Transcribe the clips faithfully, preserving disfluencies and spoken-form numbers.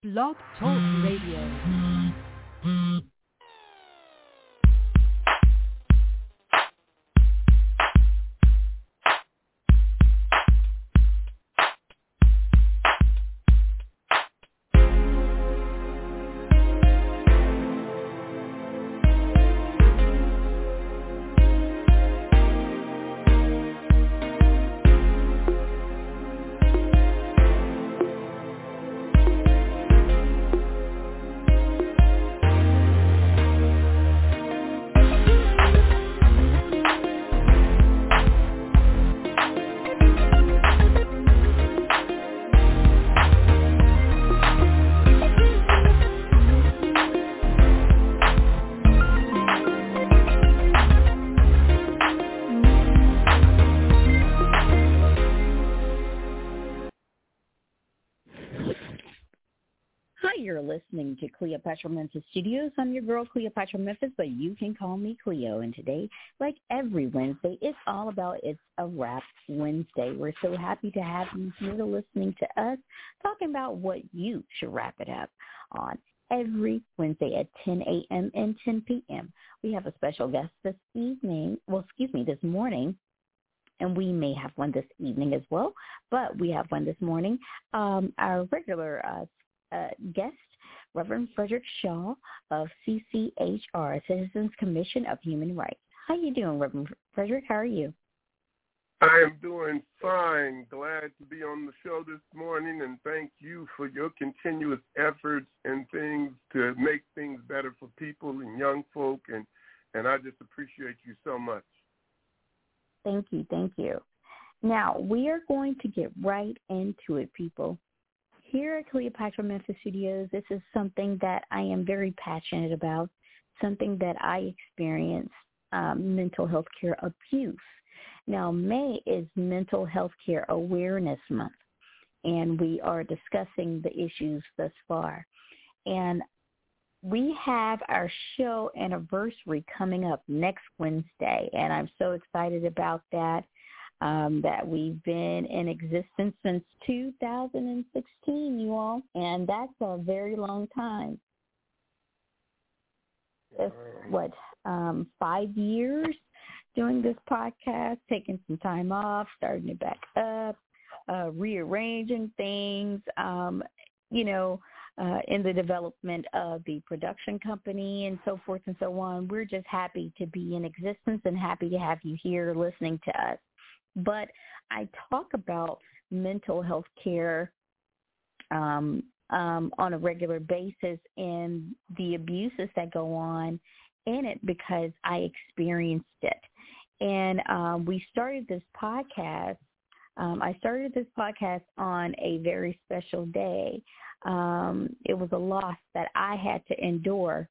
Blog Talk Radio. Listening to Cleopatra Memphis Studios. I'm your girl, Cleopatra Memphis, but you can call me Cleo. And today, like every Wednesday, it's all about It's a Wrap Wednesday. We're so happy to have you here listening to us, talking about what you should wrap it up on every Wednesday at ten a.m. and ten p.m. We have a special guest this evening, well, excuse me, this morning, and we may have one this evening as well, but we have one this morning. Um, our regular uh, uh, guest, Reverend Frederick Shaw of C C H R, Citizens Commission of Human Rights. How you doing, Reverend Frederick? How are you? I am doing fine. Glad to be on the show this morning, and thank you for your continuous efforts and things to make things better for people and young folk, and, and I just appreciate you so much. Thank you. Thank you. Now, we are going to get right into it, people. Here at Cleopatra Memphis Studios, this is something that I am very passionate about, something that I experience, um, mental health care abuse. Now, May is Mental Health Care Awareness Month, and we are discussing the issues thus far. And we have our show anniversary coming up next Wednesday, and I'm so excited about that. Um, that we've been in existence since two thousand sixteen, you all, and that's a very long time. It's, what, um, five years doing this podcast, taking some time off, starting it back up, uh, rearranging things, um, you know, uh, in the development of the production company and so forth and so on. We're just happy to be in existence and happy to have you here listening to us. But I talk about mental health care um, um, on a regular basis and the abuses that go on in it because I experienced it. And um, we started this podcast. Um, I started this podcast on a very special day. Um, it was a loss that I had to endure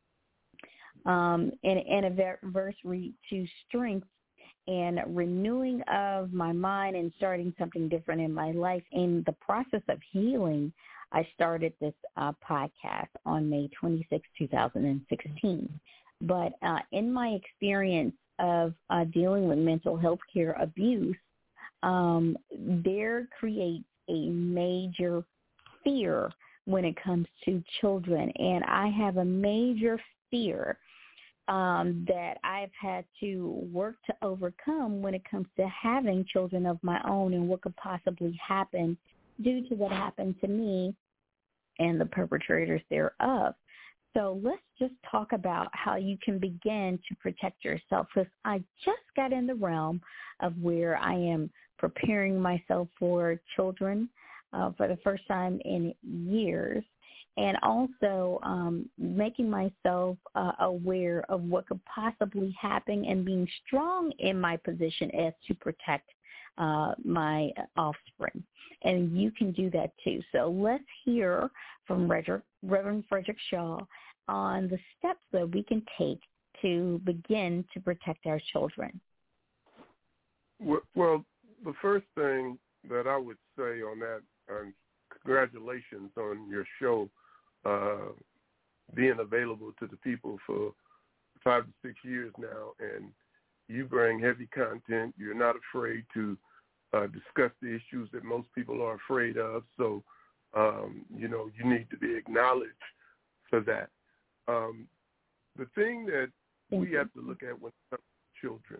um, in an anniversary to strength and renewing of my mind and starting something different in my life. In the process of healing, I started this uh, podcast on May twenty-sixth, twenty sixteen. But uh, in my experience of uh, dealing with mental health care abuse, um, there creates a major fear when it comes to children. And I have a major fear Um, that I've had to work to overcome when it comes to having children of my own and what could possibly happen due to what happened to me and the perpetrators thereof. So let's just talk about how you can begin to protect yourself, because I just got in the realm of where I am preparing myself for children uh, for the first time in years. And also um, making myself uh, aware of what could possibly happen and being strong in my position as to protect uh, my offspring. And you can do that too. So let's hear from Reverend Frederick Shaw on the steps that we can take to begin to protect our children. Well, the first thing that I would say on that, um, congratulations on your show. Uh, being available to the people for five to six years now, and you bring heavy content. You're not afraid to uh, discuss the issues that most people are afraid of. So Um, you know, you need to be acknowledged for that. Um, the thing that we have to look at when it comes to children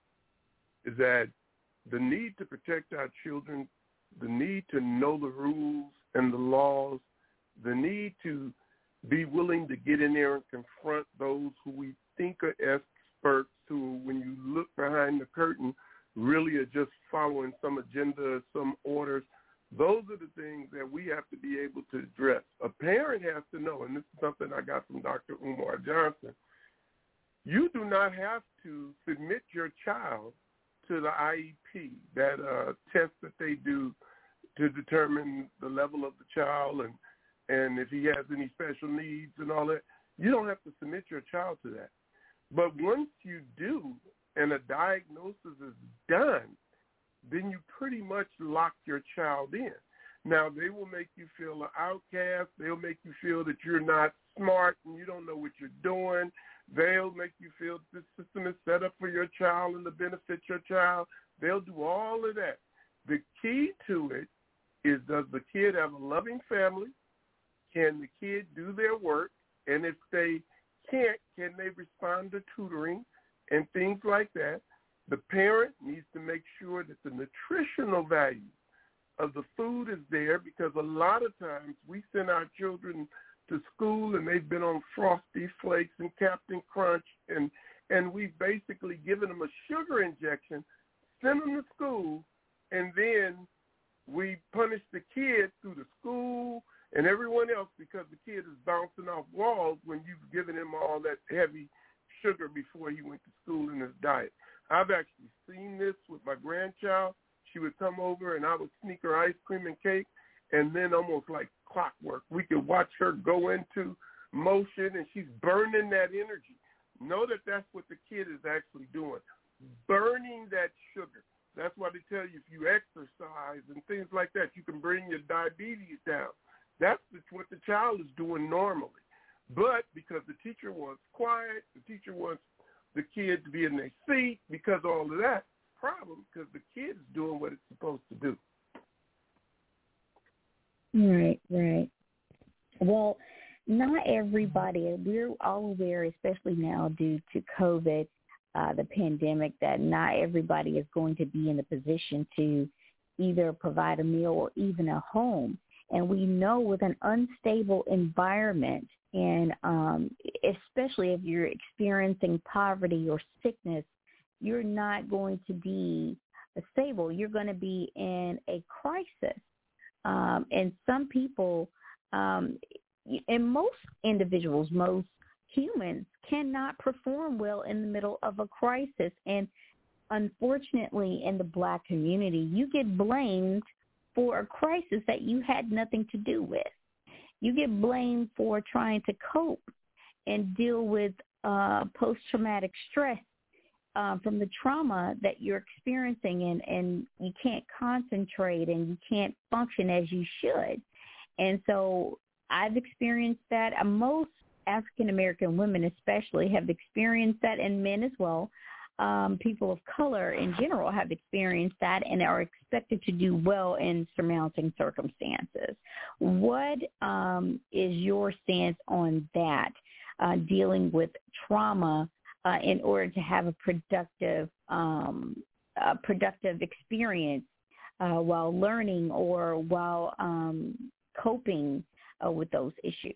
is that the need to protect our children, the need to know the rules and the laws, the need to be willing to get in there and confront those who we think are experts who, when you look behind the curtain, really are just following some agenda, some orders. Those are the things that we have to be able to address. A parent has to know, and this is something I got from Doctor Umar Johnson, you do not have to submit your child to the I E P, that uh, test that they do to determine the level of the child and, and if he has any special needs and all that. You don't have to submit your child to that. But once you do and a diagnosis is done, then you pretty much lock your child in. Now, they will make you feel an outcast. They'll make you feel that you're not smart and you don't know what you're doing. They'll make you feel this system is set up for your child and to benefit your child. They'll do all of that. The key to it is, does the kid have a loving family? Can the kid do their work? And if they can't, can they respond to tutoring and things like that? The parent needs to make sure that the nutritional value of the food is there, because a lot of times we send our children to school and they've been on Frosty Flakes and Captain Crunch, and, and we've basically given them a sugar injection, send them to school, and then we punish the kid through the school and everyone else because the kid is bouncing off walls when you've given him all that heavy sugar before he went to school in his diet. I've actually seen this with my grandchild. She would come over and I would sneak her ice cream and cake, and then almost like clockwork, we could watch her go into motion, and she's burning that energy. Know that that's what the kid is actually doing, burning that sugar. That's why they tell you if you exercise and things like that, you can bring your diabetes down. That's what the child is doing normally. But because the teacher wants quiet, the teacher wants the kid to be in their seat, because of all of that problem, because the kid is doing what it's supposed to do. Right, right. Well, not everybody, we're all aware, especially now due to COVID, uh, the pandemic, that not everybody is going to be in the position to either provide a meal or even a home. And we know with an unstable environment, and um, especially if you're experiencing poverty or sickness, you're not going to be stable. You're going to be in a crisis. Um, and some people, um, and most individuals, most humans cannot perform well in the middle of a crisis. And unfortunately, in the Black community, you get blamed for a crisis that you had nothing to do with. You get blamed for trying to cope and deal with uh, post-traumatic stress uh, from the trauma that you're experiencing, and, and you can't concentrate and you can't function as you should. And so I've experienced that. Uh, most African-American women especially have experienced that, and men as well. Um, people of color in general have experienced that and are expected to do well in surmounting circumstances. What um, is your stance on that, uh, dealing with trauma uh, in order to have a productive, um, a productive experience uh, while learning or while um, coping uh, with those issues?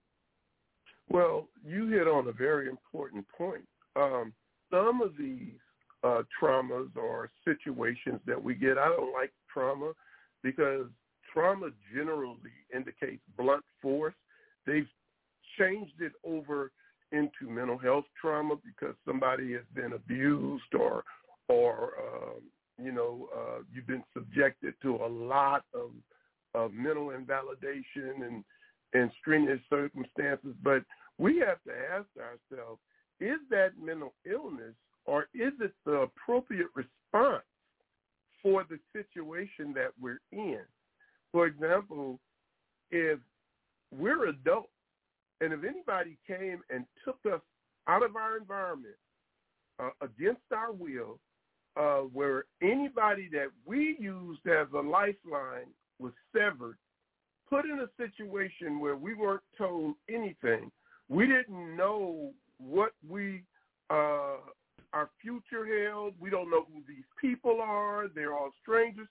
Well, you hit on a very important point. Um, Some of these uh, traumas or situations that we get, I don't like trauma because trauma generally indicates blunt force. They've changed it over into mental health trauma because somebody has been abused or, or um, you know, uh, you've been subjected to a lot of, of mental invalidation and, and strenuous circumstances. But we have to ask ourselves, is that mental illness, or is it the appropriate response for the situation that we're in? For example, if we're adults and if anybody came and took us out of our environment uh, against our will, uh, where anybody that we used as a lifeline was severed, put in a situation where we weren't told anything. We didn't know what we uh, our future held. We don't know who these people are. They're all strangers.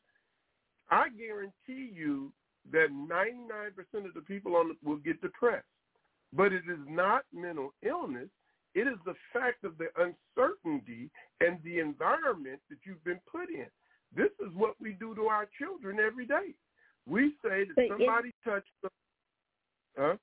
I guarantee you that ninety-nine percent of the people on the, will get depressed. But it is not mental illness. It is the fact of the uncertainty and the environment that you've been put in. This is what we do to our children every day. We say that but somebody it, touched them. Huh?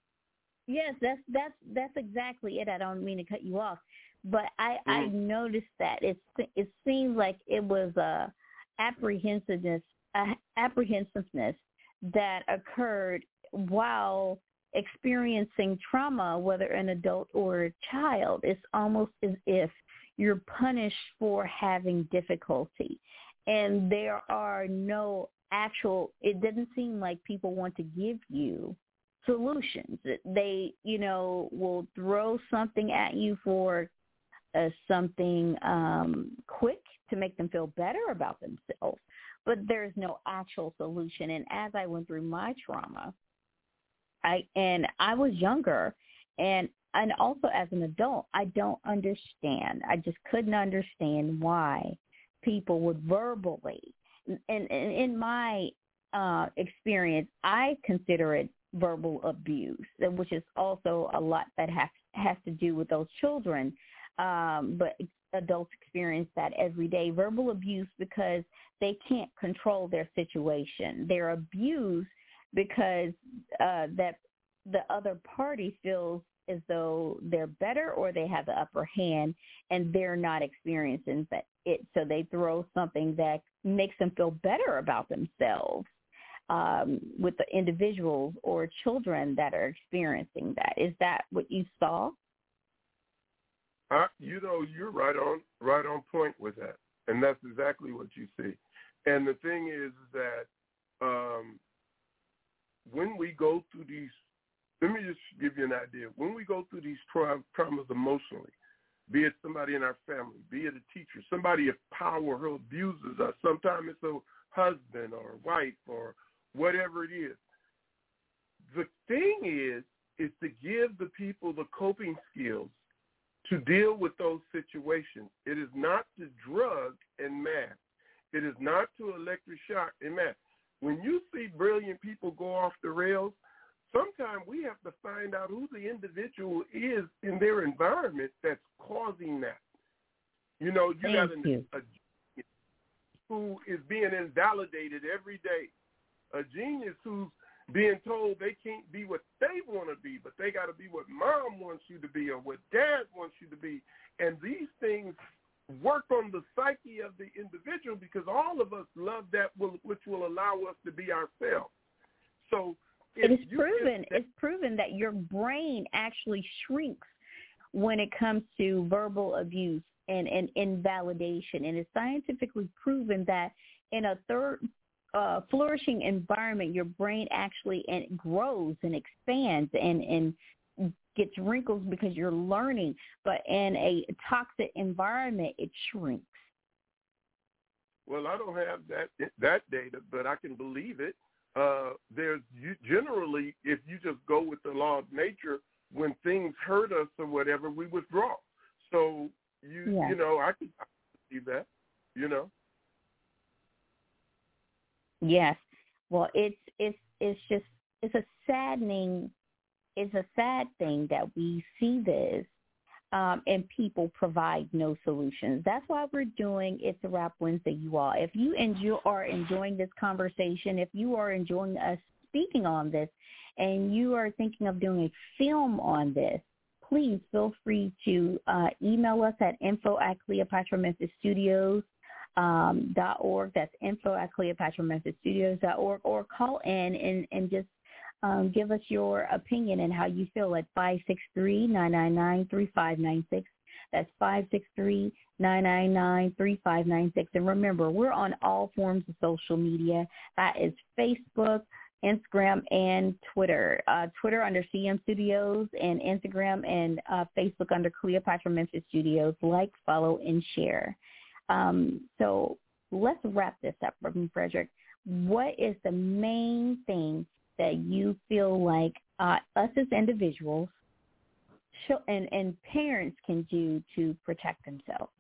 Yes, that's that's that's exactly it. I don't mean to cut you off, but I mm-hmm. I noticed that it it seemed like it was a apprehensiveness a apprehensiveness that occurred while experiencing trauma, whether an adult or a child. It's almost as if you're punished for having difficulty, and there are no actual. It doesn't seem like people want to give you solutions. They, you know, will throw something at you for uh, something um, quick to make them feel better about themselves, but there's no actual solution. And as I went through my trauma, I and I was younger, and and also as an adult, I don't understand. I just couldn't understand why people would verbally, and, and in my uh, experience, I consider it verbal abuse, which is also a lot that has has to do with those children, um, but adults experience that every day. Verbal abuse because they can't control their situation. They're abused because uh, that the other party feels as though they're better or they have the upper hand, and they're not experiencing that it. So they throw something that makes them feel better about themselves um, with the individuals or children that are experiencing that. Is that what you saw? Uh, you know, you're right on right on point with that, and that's exactly what you see. And the thing is that um, when we go through these, let me just give you an idea. When we go through these tra- traumas emotionally, be it somebody in our family, be it a teacher, somebody of power who abuses us, sometimes it's a husband or a wife or whatever it is. The thing is, is to give the people the coping skills to deal with those situations. It is not to drug and mask. It is not to electric shock and mask. When you see brilliant people go off the rails, sometimes we have to find out who the individual is in their environment that's causing that. You know, you Thank got a, you. a genius who is being invalidated every day, a genius who's being told they can't be what they want to be, but they got to be what mom wants you to be or what dad wants you to be. And these things work on the psyche of the individual because all of us love that, will, which will allow us to be ourselves. So it is proven. That, it's proven that your brain actually shrinks when it comes to verbal abuse and, and invalidation. And it's scientifically proven that in a third uh, flourishing environment, your brain actually and grows and expands and, and gets wrinkles because you're learning. But in a toxic environment, it shrinks. Well, I don't have that that data, but I can believe it. Uh, there's you, generally, if you just go with the law of nature, when things hurt us or whatever, we withdraw. So you yeah. you know, I can see that, you know. Yes. Well, it's it's it's just it's a saddening it's a sad thing that we see this um, and people provide no solutions. That's why we're doing It's a Wrap Wednesday, you all. If you enjoy, are enjoying this conversation, if you are enjoying us speaking on this, and you are thinking of doing a film on this, please feel free to uh, email us at info at Cleopatra Memphis Studios. Um, dot org. That's info at Cleopatra Memphis Studios dot org, or call in and, and just um, give us your opinion and how you feel at five six three, nine nine nine, three five nine six. That's five six three, nine nine nine, three five nine six. And remember, we're on all forms of social media. That is Facebook, Instagram, and Twitter. Uh, Twitter under C M Studios, and Instagram and uh, Facebook under Cleopatra Memphis Studios. Like, follow, and share. Um, so let's wrap this up, Reverend Frederick. What is the main thing that you feel like uh, us as individuals and, and parents can do to protect themselves?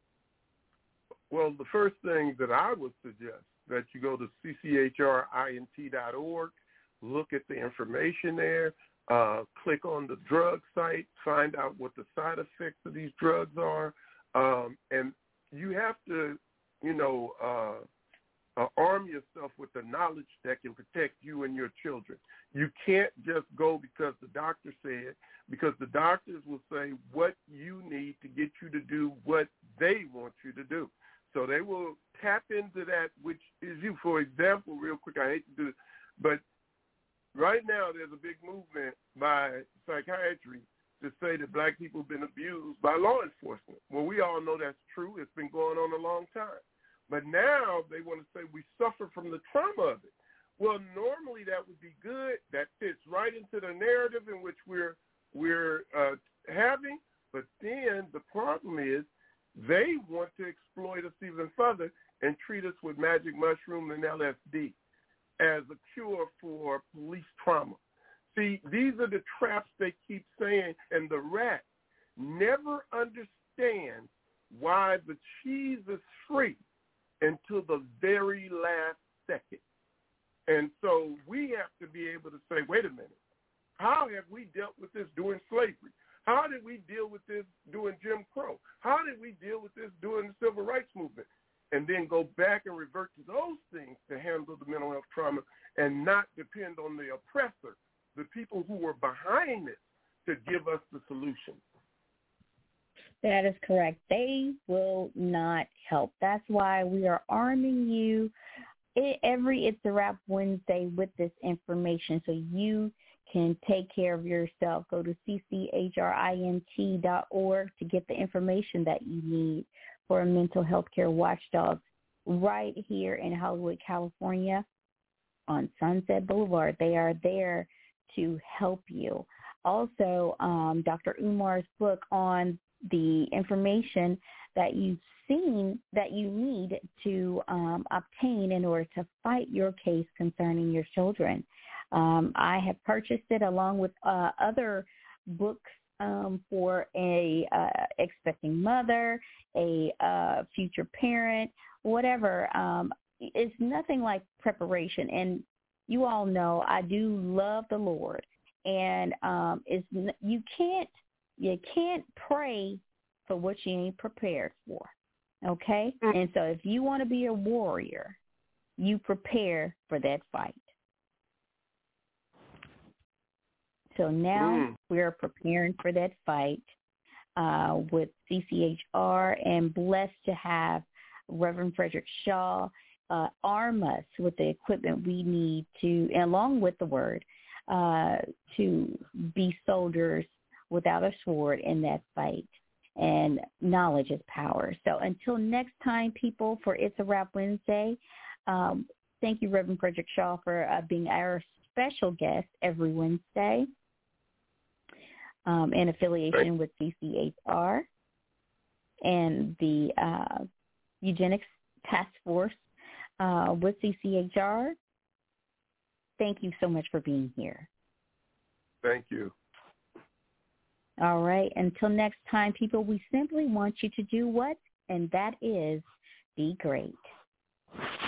Well, the first thing that I would suggest that you go to C C H R I N T dot org, look at the information there, uh, click on the drug site, find out what the side effects of these drugs are, um, and you have to, you know, uh, uh, arm yourself with the knowledge that can protect you and your children. You can't just go because the doctor said, because the doctors will say what you need to get you to do what they want you to do. So they will tap into that, which is you. For example, real quick, I hate to do this, but right now there's a big movement by psychiatry to say that black people have been abused by law enforcement. Well, we all know that's true. It's been going on a long time. But now they want to say we suffer from the trauma of it. Well, normally that would be good. That fits right into the narrative in which we're we're uh, having. But then the problem is they want to exploit us even further and treat us with magic mushroom and L S D as a cure for police trauma. See, these are the traps they keep saying, and the rat never understands why the cheese is free until the very last second. And so we have to be able to say, wait a minute, how have we dealt with this during slavery? How did we deal with this during Jim Crow? How did we deal with this during the Civil Rights Movement? And then go back and revert to those things to handle the mental health trauma and not depend on the oppressor, the people who were behind it, to give us the solution. That is correct. They will not help. That's why we are arming you every It's a Wrap Wednesday with this information so you can take care of yourself. Go to C C H R I N T dot org to get the information that you need for a mental health care watchdog right here in Hollywood, California on Sunset Boulevard. They are there to help you. Also, um, Doctor Umar's book on the information that you've seen that you need to um, obtain in order to fight your case concerning your children. Um, I have purchased it along with uh, other books um, for a uh, expecting mother, a uh, future parent, whatever. Um, it's nothing like preparation. And you all know I do love the Lord. And um, it's, you can't you can't pray for what you ain't prepared for, okay? And so if you want to be a warrior, you prepare for that fight. So now mm. we're preparing for that fight uh, with C C H R, and blessed to have Reverend Frederick Shaw uh, arm us with the equipment we need to, along with the word, uh, to be soldiers without a sword in that fight. And knowledge is power. So until next time, people, for It's a Wrap Wednesday, um, thank you, Reverend Frederick Shaw, for uh, being our special guest every Wednesday um, in affiliation with C C H R and the uh, Eugenics Task Force uh, with C C H R. Thank you so much for being here. Thank you. All right. Until next time, people, we simply want you to do what? And that is be great.